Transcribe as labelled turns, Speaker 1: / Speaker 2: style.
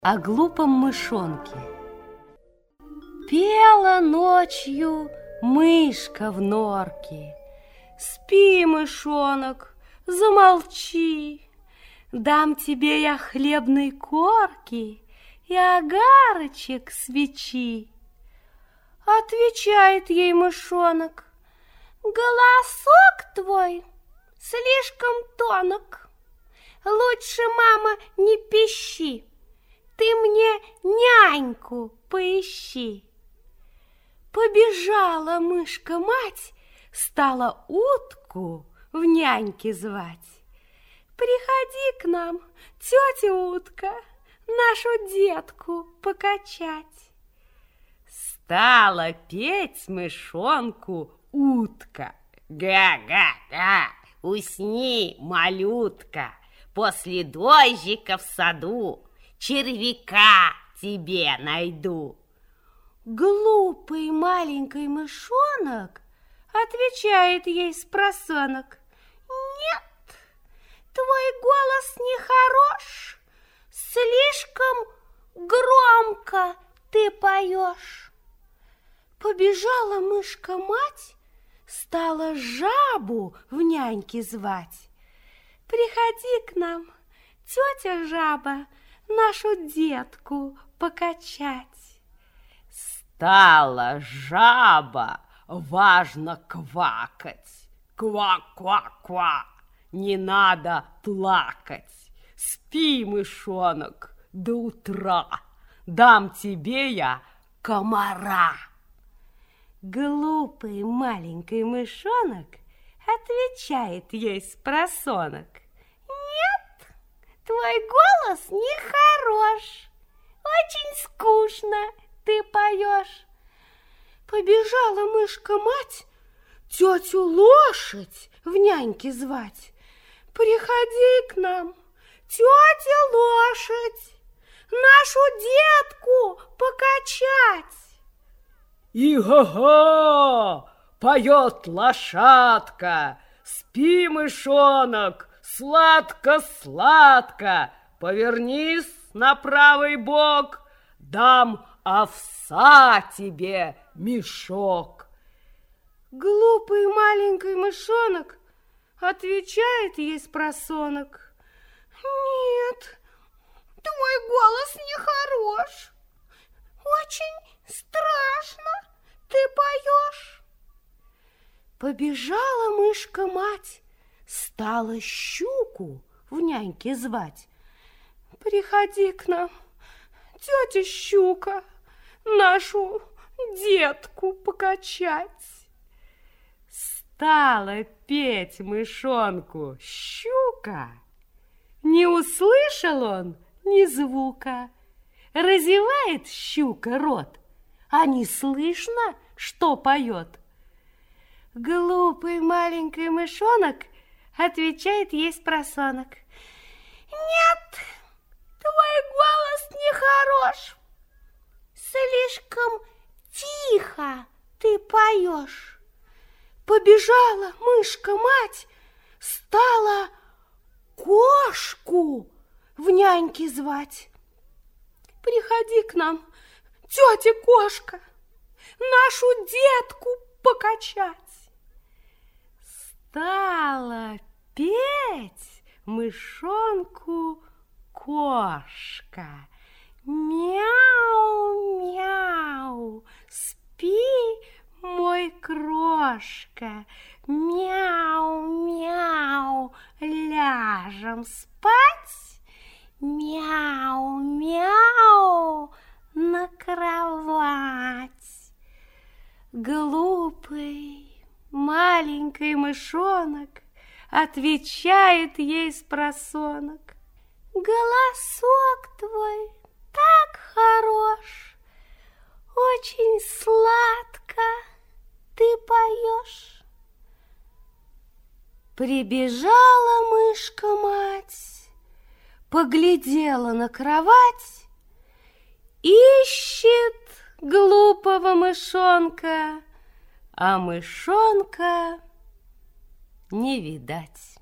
Speaker 1: О глупом мышонке. Пела ночью мышка в норке. Спи, мышонок, замолчи. Дам тебе я хлебной корки и огарочек свечи. Отвечает ей мышонок: голосок твой слишком тонок. Лучше, мама, не пищи, ты мне няньку поищи. Побежала мышка-мать, стала утку в няньки звать. Приходи к нам, тетя утка, нашу детку покачать. Стала петь мышонку утка: га-га-га, усни, малютка, после дождика в саду червяка тебе найду. Глупый маленький мышонок отвечает ей спросонок: нет, твой голос нехорош, слишком громко ты поешь. Побежала мышка-мать, стала жабу в няньки звать. Приходи к нам, тетя жаба, нашу детку покачать. Стала жаба важно квакать. Ква-ква-ква, не надо плакать. Спи, мышонок, до утра, дам тебе я комара. Глупый маленький мышонок отвечает ей спросонок: нет, твой голос нехорош, очень скучно ты поешь. Побежала мышка-мать тетю лошадь в няньки звать. Приходи к нам, тетя лошадь, нашу детку покачать. И-га-га, поет лошадка: спи, мышонок, сладко-сладко, повернись на правый бок, дам овса тебе мешок. Глупый маленький мышонок отвечает ей спросонок: нет, твой голос нехорош, очень страшно ты поешь. Побежала мышка-мать, стала щуку в няньки звать. Приходи к нам, тетя щука, нашу детку покачать. Стала петь мышонку щука. Не услышал он ни звука. Разевает щука рот, а не слышно, что поет. Глупый маленький мышонок отвечает ей спросонок: нет, твой голос нехорош, слишком тихо ты поешь. Побежала мышка-мать, стала кошку в няньки звать. Приходи к нам, тетя кошка, нашу детку покачать. Стала петь мышонку кошка: мяу-мяу, спи, мой крошка, мяу-мяу, ляжем спать, мяу-мяу, на кровать. Глупый маленький мышонок отвечает ей спросонок: голосок твой так хорош, очень сладко ты поешь. Прибежала мышка-мать, поглядела на кровать, ищет глупого мышонка, а мышонка не видать.